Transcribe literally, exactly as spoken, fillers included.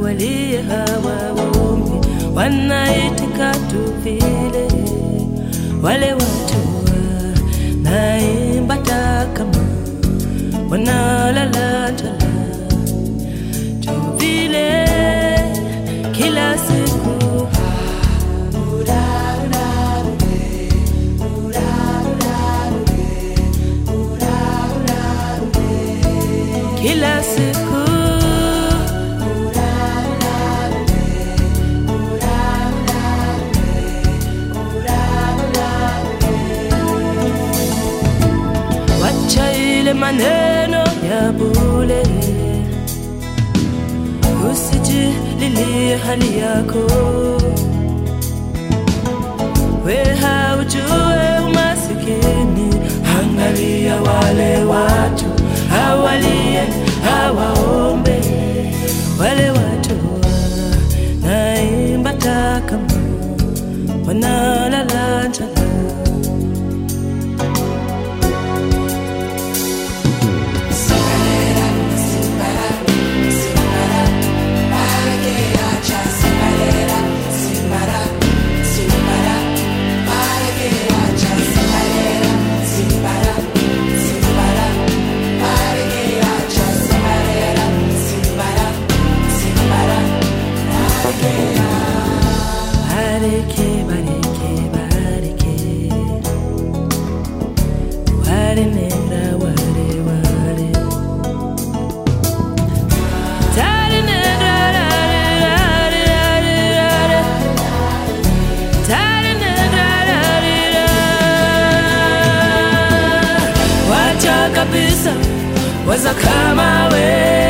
walie hawaombi, wanaitika tu vile. Wale watu wanaimba kama wanalala njala tu vile kila siku. Kila siku wacha ile maneno ya bure, usijililie hali yako. We haujue umasikini, angalia wale watu hawalie hawaombe. Wale watu wanaimba kama wanalala njala. Bareke, bareke, bareke, ware negra, ware, ware, tare negra, rare, rare, rare, rare, tare negra, rare, rare. Wacha kabisa waza kama we.